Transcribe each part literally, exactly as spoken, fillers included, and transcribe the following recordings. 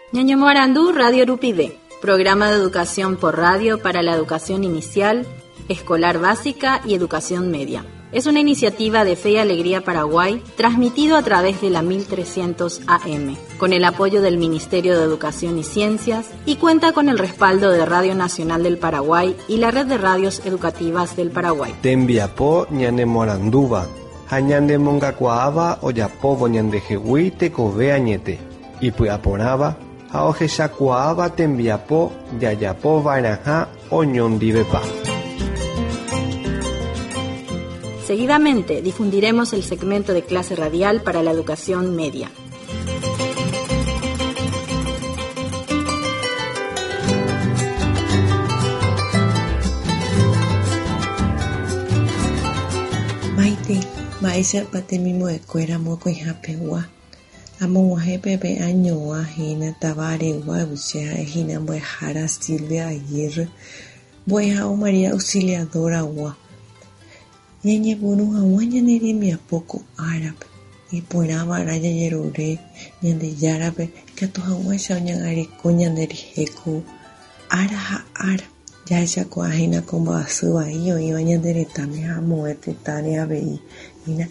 Ñañomoarandú Radio Rupide, programa de educación por radio para la educación inicial, escolar básica y educación media. Es una iniciativa de Fe y Alegría Paraguay, transmitido a través de la mil trescientos A M, con el apoyo del Ministerio de Educación y Ciencias, y cuenta con el respaldo de Radio Nacional del Paraguay y la Red de Radios Educativas del Paraguay. Tembiapo ñanemoranduba, hañandemongakuaaba oyapovo ñandejehui tekove añete, ipyaporava ha ohechakuaaba tembiapo jajapo vaeraha oñondivepa. Seguidamente difundiremos el segmento de clase radial para la educación media. Maite, maízer patemimo de cuera moco y japegua. Amo pepe año ajena tabare guabuchea ejina buejara Silvia Aguirre. Bueja o María Auxiliadora agua. Ñañe bunu hawa ñaneri miapoko árabe y ponaba raya yerore ñande yárabe que tu hawa shao ñangariko ñanderi heku araha ara ya ya kuajina como asuba iyo iba ñanderi tame hamuete tane abei ina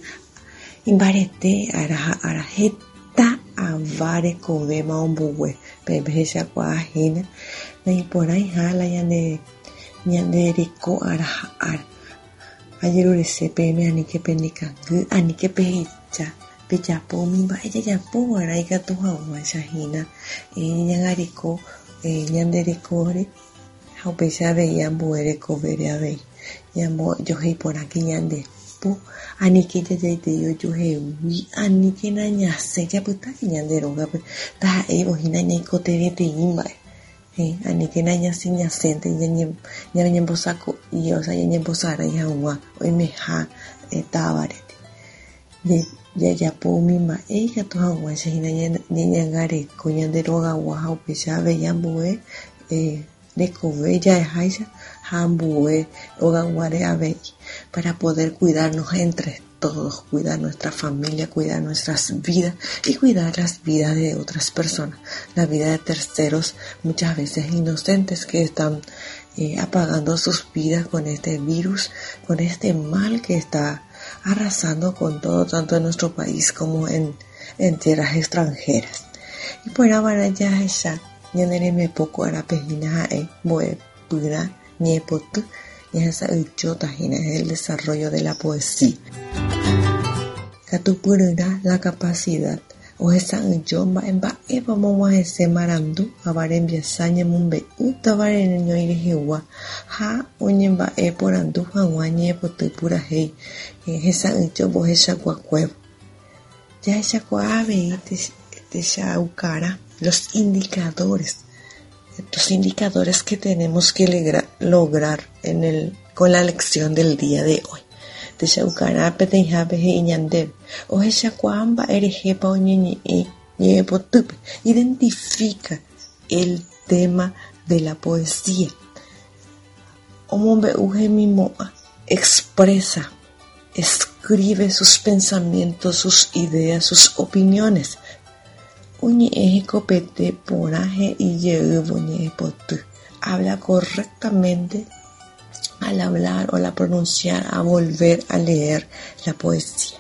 imbarete araha ara heta avare kovema ombuwe bebe ya kuajina na iporai hala ñande ñanderiko araha ara ayer urese peme anike penika anike pehicha pechapo mimba ella ya po araika tu hawa shahina e ñangariko e ñanderekore haupecha veía buere covere ave yamo yo hei por aquí ñande po anike ya ya te yo yo he wi anike na ñase ya puta que ñanderoga ta e bojina ñaiko te te imba Eh, anike na ñasi ñasente ñañe ñañe bosako y o sea ñañe bosara y agua hoy me ha tabarete de ya ya po mima ella to agua se hina ñañe ngare coña de roga agua o pesa ve yambue eh de cove ya haisa hambue o ganguare ave para poder cuidarnos entre todos, cuidar nuestra familia, cuidar nuestras vidas y cuidar las vidas de otras personas, la vida de terceros, muchas veces inocentes que están eh, apagando sus vidas con este virus, con este mal que está arrasando con todo, tanto en nuestro país como en, en tierras extranjeras. Y por ahora ya esa, ya nereme poco a la pejina, eh, voy pura, niepotu, y esa uchota es el desarrollo de la poesía. Catupuruna la capacidad o esa uchomba en ba e vamos a ese marandu a varen biasaña mumbe uta varen no irejewa ha oñemba e porandu hawañe potupura hei esa uchobo esa cuacuevo ya esa cuave te shaucara los indicadores los indicadores que tenemos que legra, lograr en el con la lección del día de hoy. Te shaucara petenjabe he ñande o esa cuamba erejepa oñeñe ñe potupe identifica el tema de la poesía. Omombe uje mimoa expresa, escribe sus pensamientos, sus ideas, sus opiniones. Uñe eje copete poraje y llevoñe potu. Habla correctamente al hablar o al pronunciar, a volver a leer la poesía.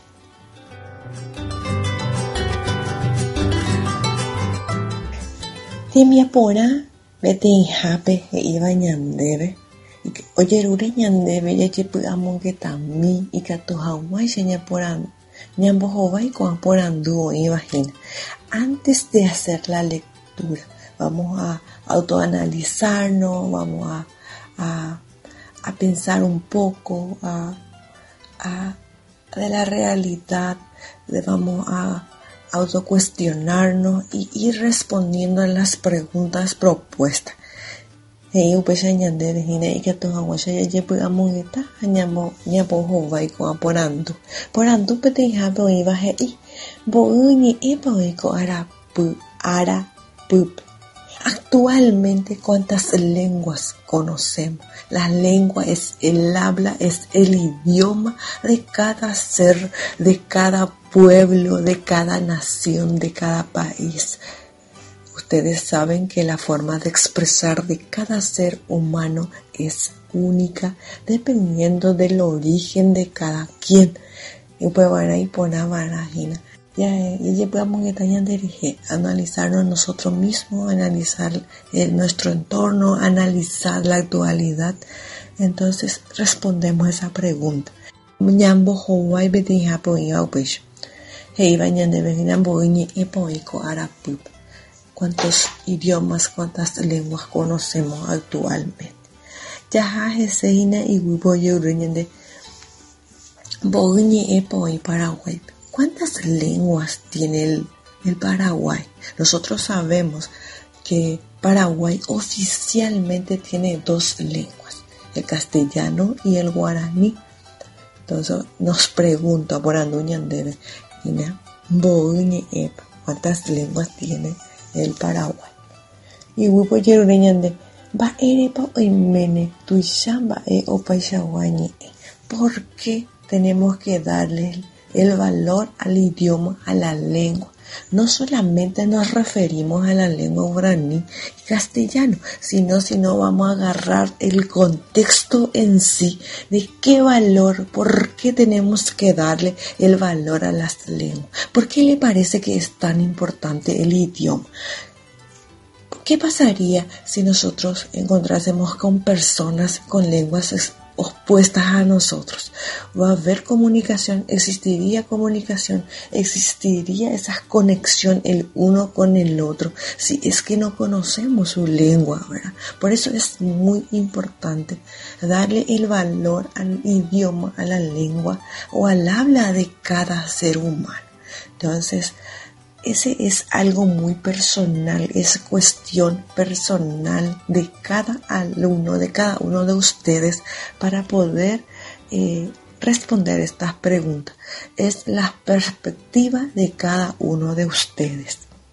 Timia pora, vete en jape e iba ñandebe. Oye, rure ñandebe, ya chepu amon que tamí y que tu hawaii se ña poran. Ñambo jovai con porandu imagina. Antes de hacer la lectura, vamos a autoanalizarnos, vamos a, a, a pensar un poco a, a, de la realidad, de, vamos a autocuestionarnos y ir respondiendo a las preguntas propuestas. Hey, upesa ñandere hine y que tu hawaii ya llevo a mongueta, ñambo ñambo jovai con porandu. Porandu pete jabe o iba hei. Bouni y boico arapu, arapup. Actualmente, ¿cuántas lenguas conocemos? La lengua es el habla, es el idioma de cada ser, de cada pueblo, de cada nación, de cada país. ustedes saben que la forma de expresar de cada ser humano es única, dependiendo del origen de cada quien. Y pues van a ir por una marajina. Ya, y podemos analizarnos nosotros mismos, analizar eh, nuestro entorno, analizar la actualidad. Entonces respondemos a esa pregunta. Ñambo Hawaii beti hapo iba upecho. Hey, bañande venambo iñe epoico arapup. ¿Cuántos idiomas, cuántas lenguas conocemos actualmente? Ya ese ina y wiboyo ruñende boiñe epoi Paraguay. ¿Cuántas lenguas tiene el, el Paraguay? Nosotros sabemos que Paraguay oficialmente tiene dos lenguas, el castellano y el guaraní. Entonces nos pregunta por Anduñandebe, ¿cuántas lenguas tiene el Paraguay? Y hubo yerureñande, va erepa oimene, tuishamba e opaishawañe. ¿Por qué tenemos que darle el valor al idioma, a la lengua? No solamente nos referimos a la lengua guaraní y castellano, sino si no vamos a agarrar el contexto en sí de qué valor, por qué tenemos que darle el valor a las lenguas. ¿Por qué le parece que es tan importante el idioma? ¿Qué pasaría si nosotros encontrásemos con personas con lenguas opuestas a nosotros? Va a haber comunicación, existiría comunicación, existiría esa conexión el uno con el otro, si es que no conocemos su lengua, ¿verdad? Por eso es muy importante darle el valor al idioma, a la lengua o al habla de cada ser humano. Entonces, ese es algo muy personal, es cuestión personal de cada alumno, de cada uno de ustedes para poder eh, responder estas preguntas. Es la perspectiva de cada uno de ustedes.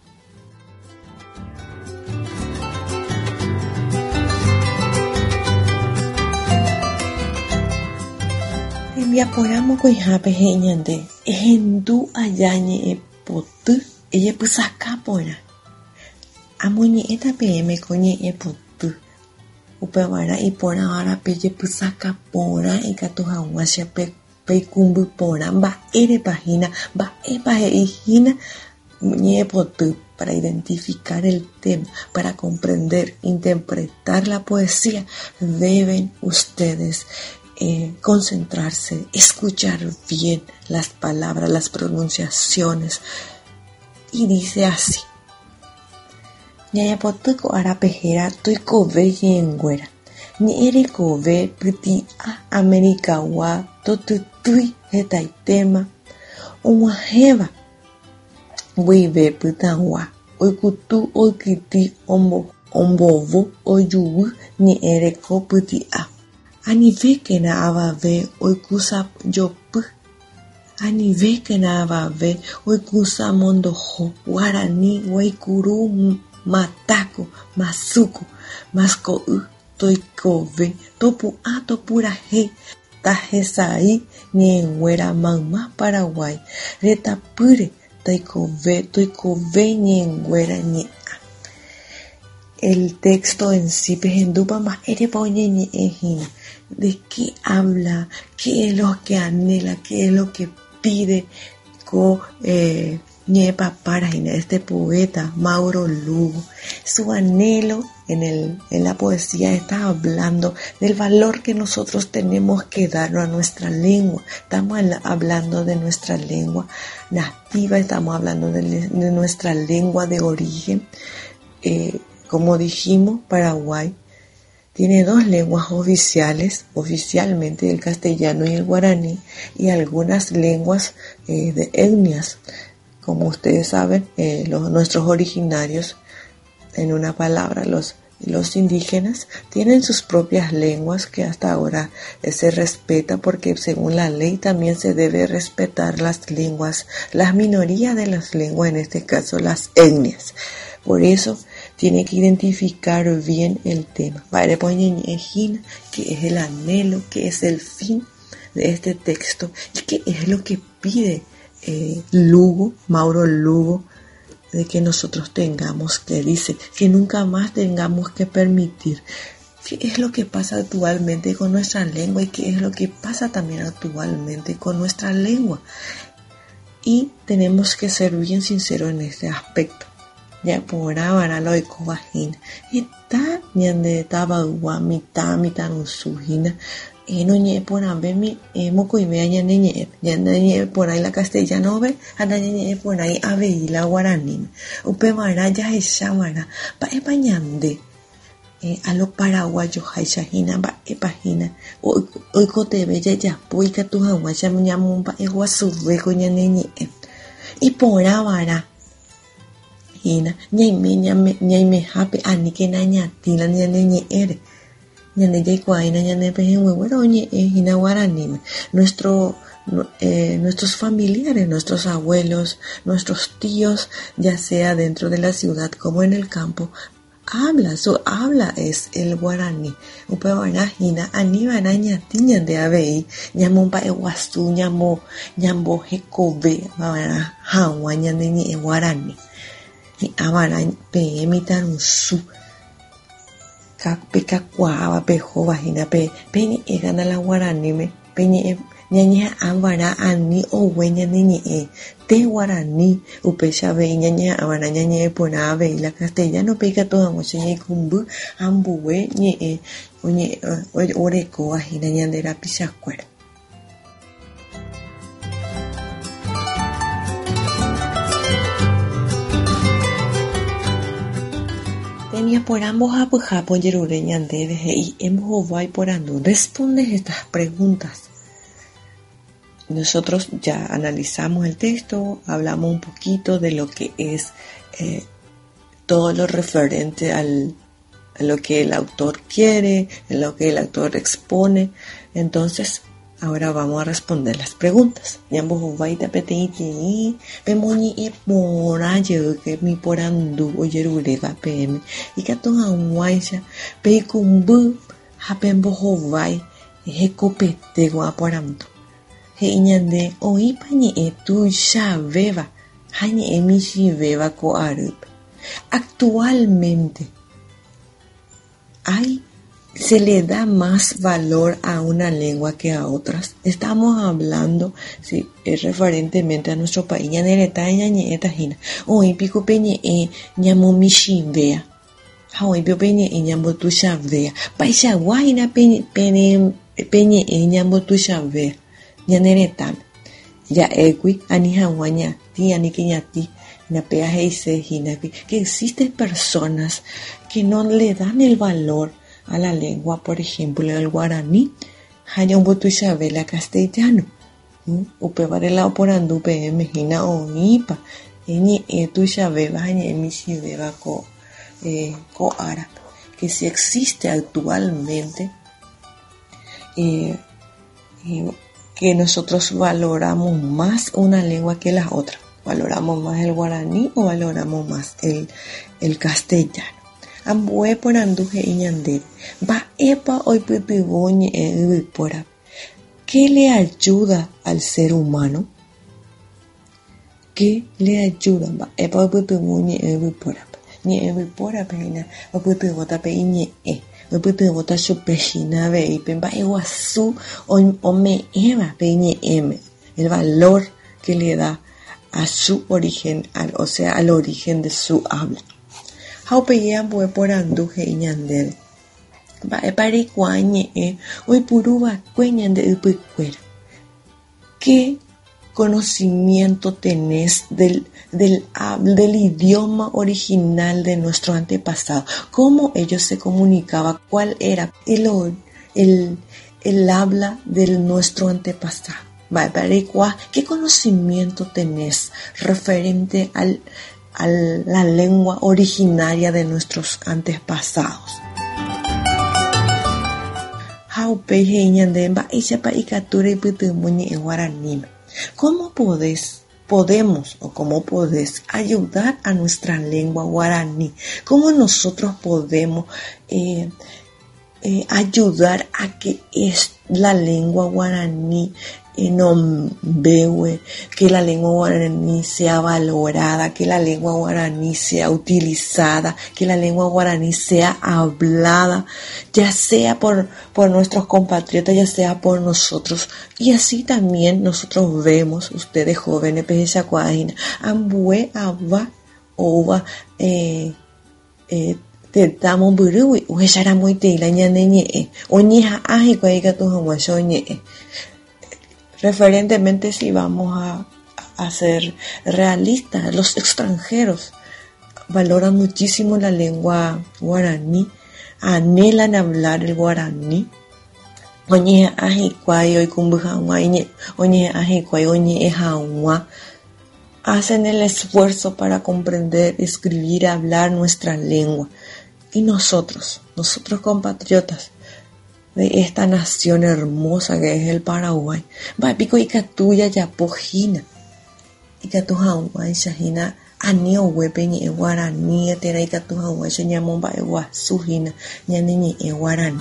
Enviaporamos con japejeñante, endu ayañe e potu. Ella pues acá pora. Amoñe eta pm coñe e potu. Upevara y pora ahora pelle pues acá pora y catoja guacha pe pe cumbu pora va ere página va e página ñe potu para identificar el tema, para comprender, interpretar la poesía. Deben ustedes eh, concentrarse, escuchar bien las palabras, las pronunciaciones. Y dice así: Ñaya potuco arapejera tuicove yenguera. Ni ere cove puti a América wa totutui hetaitema. Umaheva wibe putanwa. Oikutu oikiti ombo ombovo oyubu ni ere ko puti a. Anive que na avave oikusa yopu. Ani ve que nava ve oikusa mondojo guarani waikuru matako masuku masko u toikove topu a topura he tajesai ni enguera mamá Paraguay retapure toikove toikove ni enguera ni a. El texto en sí pejendupa más erepoñe ni ejina. ¿De qué habla? ¿Qué es lo que anhela? ¿Qué es lo que pide con eh, Ñepa Página, este poeta Mauro Lugo? Su anhelo en, el, en la poesía está hablando del valor que nosotros tenemos que darnos a nuestra lengua. Estamos hablando de nuestra lengua nativa, estamos hablando de, de nuestra lengua de origen. Eh, como dijimos, Paraguay tiene dos lenguas oficiales, oficialmente el castellano y el guaraní, y algunas lenguas eh, de etnias. Como ustedes saben, eh, los, nuestros originarios, en una palabra, los, los indígenas, tienen sus propias lenguas que hasta ahora eh, se respeta, porque según la ley también se debe respetar las lenguas, las minorías de las lenguas, en este caso las etnias. Por eso tiene que identificar bien el tema. Vale, ponen ejina, que es el anhelo, que es el fin de este texto y que es lo que pide eh, Lugo, Mauro Lugo, de que nosotros tengamos que, dice, que nunca más tengamos que permitir. ¿Qué es lo que pasa actualmente con nuestra lengua y qué es lo que pasa también actualmente con nuestra lengua? Y tenemos que ser bien sinceros en este aspecto. Ya por ahora lo ecovagina. Está ñande tabagua mitad mitad usujina. Y no ñe por ahí mi moco y vea ñande ñe ñande ñe por ahí la castellano ve anda ñe por ahí ave y la guaraní. Upe vara ya esa vara pa epa ñande. Eh, a los paraguayos haishahina ba epahina hoy hoy cote bella ya puica tu agua ya me llamo pa egua subego ñane y por ahora hina ñaime ñame ñaime hape ani que naña tila ñane ñe ere ñane ya cuaina ñane peje huevo ñe hina guaraní nuestro Eh, nuestros familiares, nuestros abuelos, nuestros tíos, ya sea dentro de la ciudad como en el campo, habla, su habla es el guaraní. Upe wana hina ani wana ñati ñande abei ñamo pa eguasu ñamo ñambo hekobe wana hawa ñande ñe guaraní ni abara pe emitan su ka pe ka kwa pe jova hina pe pe ni egana la guaraní me pe ni ñaña abara ani o hueña ni e te guaraní upe sabe ñaña abara ñaña pona ave y la castellano pega toda moche ñe kumbu ambuwe ñe e oñe oreko ajina ñandera pisacuera. Tenía por ambos apuja por yerure ñande y hemos vai por ando. Respondes estas preguntas. Nosotros ya analizamos el texto, hablamos un poquito de lo que es eh, todo lo referente al, a lo que el autor quiere, en lo que el autor expone. Entonces, ahora vamos a responder las preguntas. Ñambo vaita peteiti, pemoni e morayo que mi porandu oyerurega pm y katon awaisha peikumbu hapembo hovai hekopete guaporamtu. He ñande oipa ñe tu ya veva hañe emishi veva ko arup. Actualmente hay se le da más valor a una lengua que a otras. Estamos hablando, sí, es referentemente a nuestro país. Ñanereta ñañe etajina. Oi pico peñe e ñamo mishi vea. Oi pio peñe e ñamo tu ya vea. Paisa guaina peñe peñe peñe e ñamo tu ya vea. Ñaneretan ya equi anija guaña ti aniquiñati na peaje y se hinapi que existen personas que no le dan el valor a la lengua, por ejemplo el guaraní haya un botucha vela castellano upe varela por andu pe mejina o nipa ni etucha vela haya emisi vela co eh, co árabe que si existe actualmente eh, eh, que nosotros valoramos más una lengua que la otra. Valoramos más el guaraní o valoramos más el, el castellano. Ambue por anduje y ñande. Va epa hoy pipigoñe e pora. ¿Qué le ayuda al ser humano? ¿Qué le ayuda? Va epa hoy pipigoñe e pora. Ni e pora peina. O pipigota peine e. Me puede botar su pejina ve y pemba iguazú o me eva peñe m el valor que le da a su origen, al, o sea, al origen de su habla. How peyan bue por anduje y ñandel. Va e pare cuañe e hoy puruba cueñan de upicuera. ¿Qué conocimiento tenés del, del, del idioma original de nuestro antepasado? ¿Cómo ellos se comunicaban? ¿Cuál era el, el, el habla de nuestro antepasado? ¿Qué conocimiento tenés referente al, a la lengua originaria de nuestros antepasados? ¿Cómo podés, podemos o cómo podés ayudar a nuestra lengua guaraní? ¿Cómo nosotros podemos eh, eh, ayudar a que es, la lengua guaraní y no veo que la lengua guaraní sea valorada, que la lengua guaraní sea utilizada, que la lengua guaraní sea hablada, ya sea por, por nuestros compatriotas, ya sea por nosotros. Y así también nosotros vemos, ustedes jóvenes, peje cuadina, ambue, aba, ova, eh, eh, te damos burui, ueshara muy te la ñaneñe, oñeja aji cuaiga tu homosoñe. Referentemente, si vamos a, a ser realistas, los extranjeros valoran muchísimo la lengua guaraní, anhelan hablar el guaraní. Oñe ajicuay, hoy cumbujaguay, oñe ajicuay, oñe ejaguá. Hacen el esfuerzo para comprender, escribir, hablar nuestra lengua. Y nosotros, nosotros compatriotas de esta nación hermosa que es el Paraguay, va pico y catuya ya pojina y catujaguay shahina anio huepeñi e guaraní etera y catujaguay shañamon ba e guasujina ñaneñi e guaraní.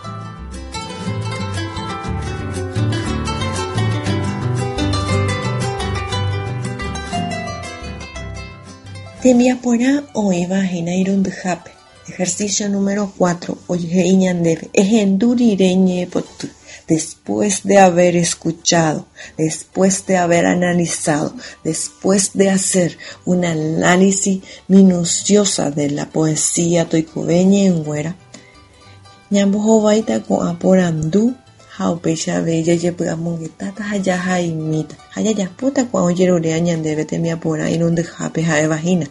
Temiapora o imagina irundujape. Ejercicio número cuatro. Oye, iñandebe. Ejendurireñe potu. Después de haber escuchado, después de haber analizado, después de hacer un análisis minuciosa de la poesía toicobeña en güera, ñambojo baita con aporandu, jaupecha bella yepugamonguetata, haya jaimita, haya yaputa con oyerurea ñandebe temiapora irundujape jae vagina.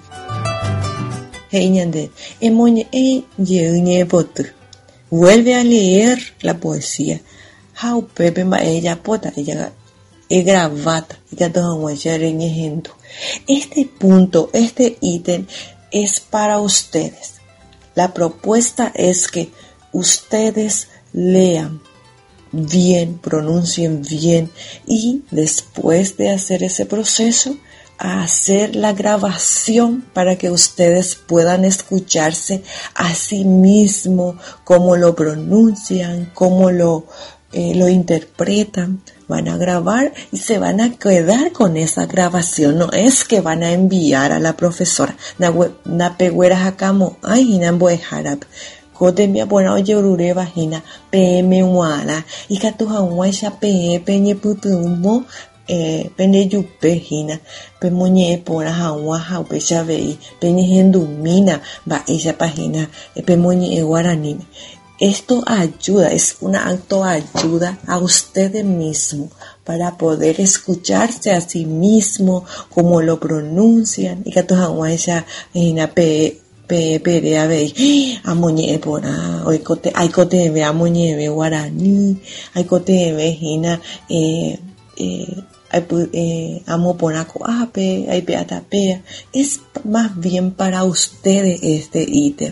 Vuelve a leer la poesía. How Pepe ma ella pota, ella es gravata, este punto, este ítem es para ustedes. La propuesta es que ustedes lean bien, pronuncien bien y después de hacer ese proceso, a hacer la grabación para que ustedes puedan escucharse a sí mismo, cómo lo pronuncian, cómo lo, eh, lo interpretan. Van a grabar y se van a quedar con esa grabación. No es que van a enviar a la profesora. Na peguera jacamo, ay, inambo es harap. Cote mi apona oye urure vagina, pm wala, y catuja uaisha pe peñe putumo. Eh, pende yupe hina pe moñe pora hawa ha pe chavei pene hendumina va esa página pe moñe guaraní. Esto ayuda, es un acto de ayuda a ustedes mismos para poder escucharse a sí mismo, como lo pronuncian y que tu hawa esa hina pe pe pe a ver a moñe pora hoy cote hay cote ve a moñe ve guaraní hay cote ve hina eh eh Eh, amo ponaco ape, hay peatapea. Es más bien para ustedes este ítem.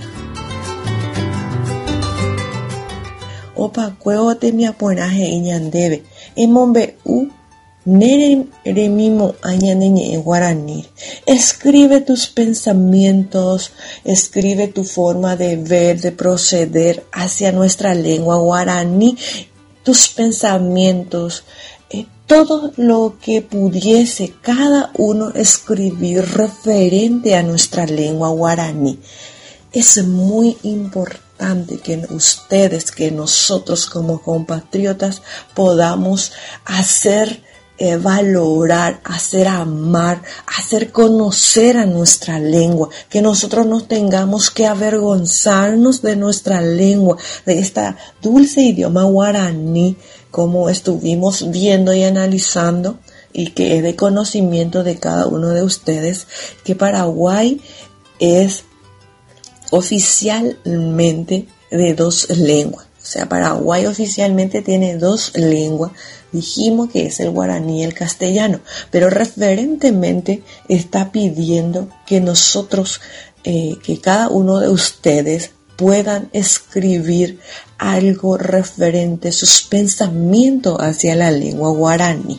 Opa cueo te mi aponaje iñandebe. Emombe u nere remimo añaneñe guaraní. Escribe tus pensamientos, escribe tu forma de ver, de proceder hacia nuestra lengua guaraní, tus pensamientos. Todo lo que pudiese cada uno escribir referente a nuestra lengua guaraní. Es muy importante que ustedes, que nosotros como compatriotas podamos hacer eh, valorar, hacer amar, hacer conocer a nuestra lengua, que nosotros no tengamos que avergonzarnos de nuestra lengua, de esta dulce idioma guaraní, como estuvimos viendo y analizando, y que es de conocimiento de cada uno de ustedes, que Paraguay es oficialmente de dos lenguas. O sea, Paraguay oficialmente tiene dos lenguas. Dijimos que es el guaraní y el castellano, pero referentemente está pidiendo que nosotros, eh, que cada uno de ustedes puedan escribir algo referente a sus pensamientos hacia la lengua guaraní.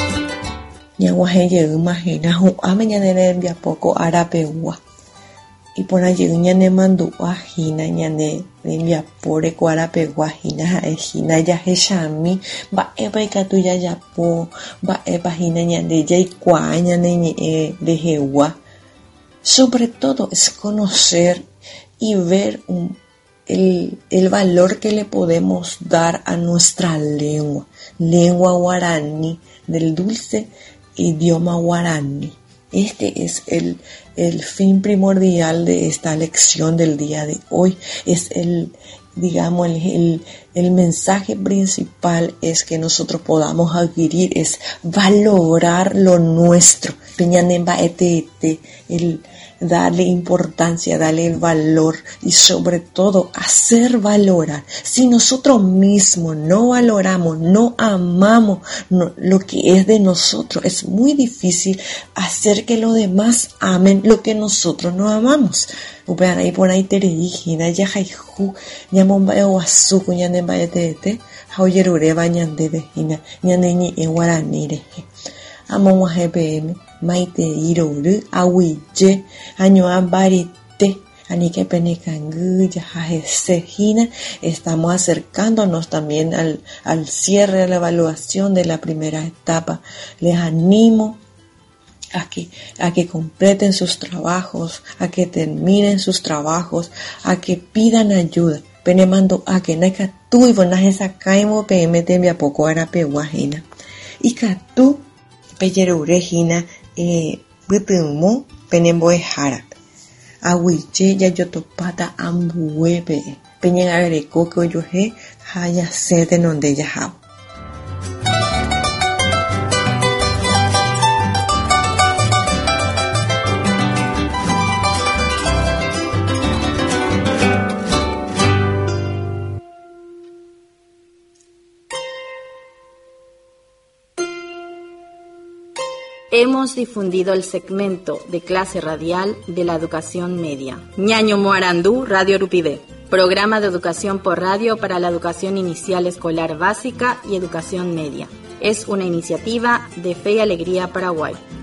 Ñaguaje imagina a mañana envía poco arapegua y por allí ñane mandu ajina ñane envia pore cuarape guajina ejina ya heshami va epa ikatu ya yapo va epa jina ñande ya ikua ñane ñe de jewa. Sobre todo es conocer y ver un, el, el valor que le podemos dar a nuestra lengua, lengua guaraní, del dulce idioma guaraní. Este es el, el fin primordial de esta lección del día de hoy. Es el, digamos, el, el, el mensaje principal es que nosotros podamos adquirir, es valorar lo nuestro. Peñanemba etete, el darle importancia, darle el valor y sobre todo hacer valorar. Si nosotros mismos no valoramos, no amamos no, lo que es de nosotros, es muy difícil hacer que los demás amen lo que nosotros no amamos. Upean ahí por ahí terejina, ya jaiju, ñamomba ewazuku, ñanemba etete, jauyerure bañande vejina, ñaneñi en guaranire. Amon G P M, maite iroru, ahuille, añoa barite, anique penecangu, yajajesejina. Estamos acercándonos también al, al cierre de la evaluación de la primera etapa. Les animo a que, a que completen sus trabajos, a que terminen sus trabajos, a que pidan ayuda. Penemando a que naika tú y bonas esa caimo P M te poco arape guajina. Y que tú Peyerurejina eh, Butumo Penemboe Harap Awiche Yayotopata Ambuebe Peñen Agreco que oyoje haya sede donde ya. Hemos difundido el segmento de clase radial de la educación media. Ñaño Moarandú, Radio Rupide. Programa de educación por radio para la educación inicial escolar básica y educación media. Es una iniciativa de Fe y Alegría Paraguay.